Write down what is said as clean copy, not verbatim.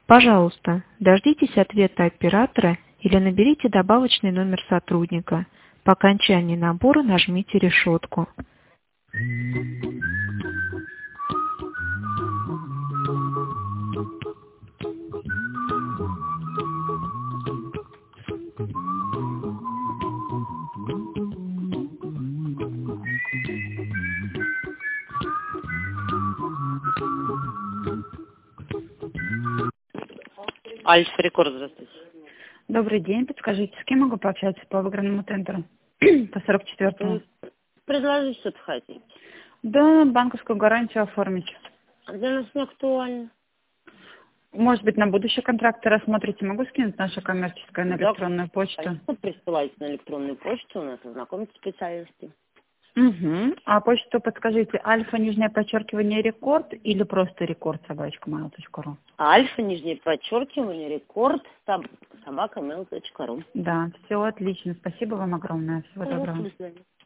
Пожалуйста, дождитесь ответа оператора или наберите добавочный номер сотрудника. По окончании набора нажмите решетку. Альфа Рекорд, здравствуйте. Добрый день, подскажите, с кем могу пообщаться по выигранному тендеру? По 44-му. Предложите, что-то хотите. Да, банковскую гарантию оформить. Для нас не актуально. Может быть, на будущий контракт рассмотрите. Могу скинуть наше коммерческое на электронную почту? Присылайте на электронную почту, у нас ознакомьтесь специалисты. Угу. А почту подскажите, альфа, нижнее подчеркивание, рекорд или просто рекорд, собачка mail.ru? Альфа, нижнее подчеркивание, рекорд, собака mail.ru. Да, все отлично. Спасибо вам огромное. Всего доброго. До свидания.